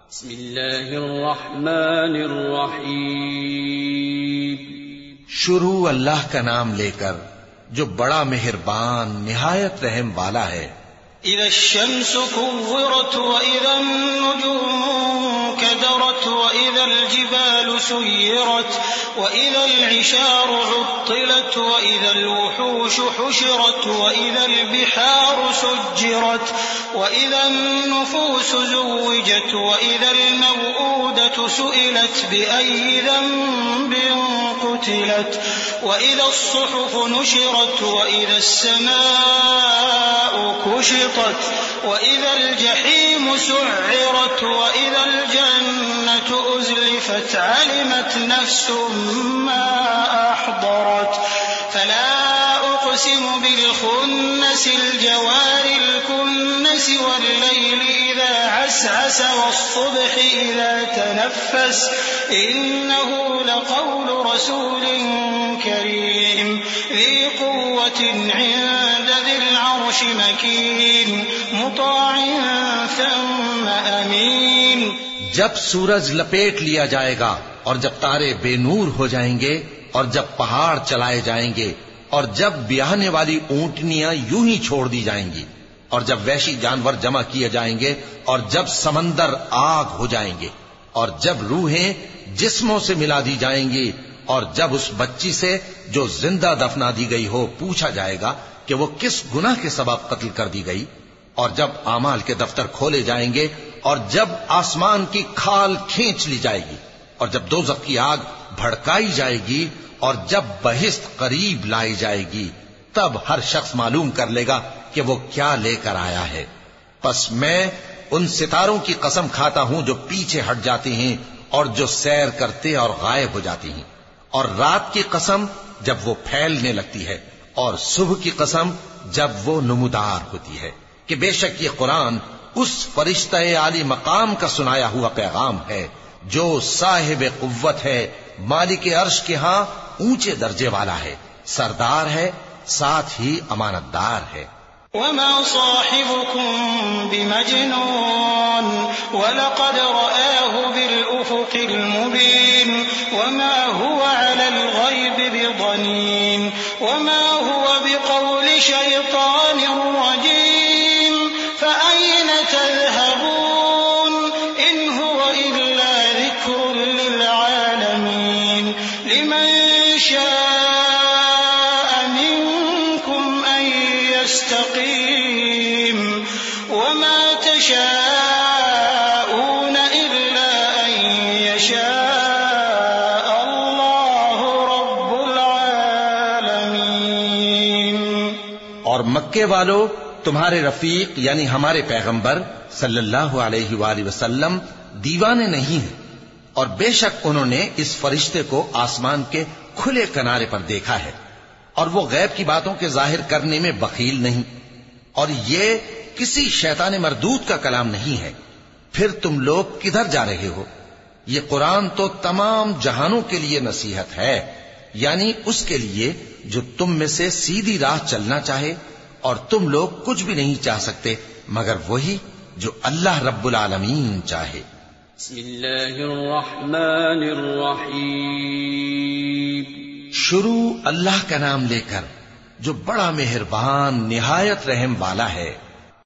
بسم اللہ الرحمن الرحیم. شروع اللہ کا نام لے کر جو بڑا مہربان نہایت رحم والا ہے. اذا الشمس كورت واذا النجوم كدرت واذا الجبال سيرت واذا العشار عطلت واذا الوحوش حشرت واذا البحار سجرت واذا النفوس زوجت واذا الموءودة سئلت بأي ذنب قتلت واذا الصحف نشرت واذا السماء كشطت وإذا الجحيم سعرت وإذا الجنة أزلفت علمت نفس ما أحضرت فلا أقسم بالخنس الجوار الكنس والليل إذا عسعس والصبح إذا تنفس إنه لقول رسول كريم ذي قوة عند ذي العرش مكين مطاع ثم أمين. جب سورج لپیٹ لیا جائے گا اور جب تارے بے نور ہو جائیں گے اور جب پہاڑ چلائے جائیں گے اور جب بیاہنے والی اونٹنیاں یوں ہی چھوڑ دی جائیں گی اور جب وحشی جانور جمع کیے جائیں گے اور جب سمندر آگ ہو جائیں گے اور جب روحیں جسموں سے ملا دی جائیں گی اور جب اس بچی سے جو زندہ دفنا دی گئی ہو پوچھا جائے گا کہ وہ کس گناہ کے سبب قتل کر دی گئی اور جب اعمال کے دفتر کھولے جائیں گے اور جب آسمان کی کھال کھینچ لی جائے گی اور جب دوزخ کی آگ بھڑکائی جائے گی اور جب بہشت قریب لائی جائے گی تب ہر شخص معلوم کر لے گا کہ وہ کیا لے کر آیا ہے. پس میں ان ستاروں کی قسم کھاتا ہوں جو پیچھے ہٹ جاتی ہیں اور جو سیر کرتے اور غائب ہو جاتی ہیں، اور رات کی قسم جب وہ پھیلنے لگتی ہے، اور صبح کی قسم جب وہ نمودار ہوتی ہے، کہ بے شک یہ قرآن اس فرشتہ عالی مقام کا سنایا ہوا پیغام ہے جو صاحب قوت ہے، مالک عرش کے ہاں اونچے درجے والا ہے، سردار ہے، ساتھ ہی امانت دار ہے. وما صاحبكم بمجنون ولقد رآه بالأفق المبين وما هو على الغيب بضنين وما هو بقول شيطان رجيم فأين تذهبون إن هو إلا ذكر للعالمين لمن شاء منكم أن يستقيم وما تشاءون إلا أن يشاء الله رب العالمين. اور مکے والو تمہارے رفیق یعنی ہمارے پیغمبر صلی اللہ علیہ وآلہ وسلم دیوانے نہیں ہیں، اور بے شک انہوں نے اس فرشتے کو آسمان کے کھلے کنارے پر دیکھا ہے، اور وہ غیب کی باتوں کے ظاہر کرنے میں بخیل نہیں، اور یہ کسی شیطان مردود کا کلام نہیں ہے. پھر تم لوگ کدھر جا رہے ہو؟ یہ قرآن تو تمام جہانوں کے لیے نصیحت ہے، یعنی اس کے لیے جو تم میں سے سیدھی راہ چلنا چاہے، اور تم لوگ کچھ بھی نہیں چاہ سکتے مگر وہی جو اللہ رب العالمین چاہے. بسم اللہ الرحمن الرحیم. شروع اللہ کا نام لے کر جو بڑا مہربان نہایت رحم والا ہے.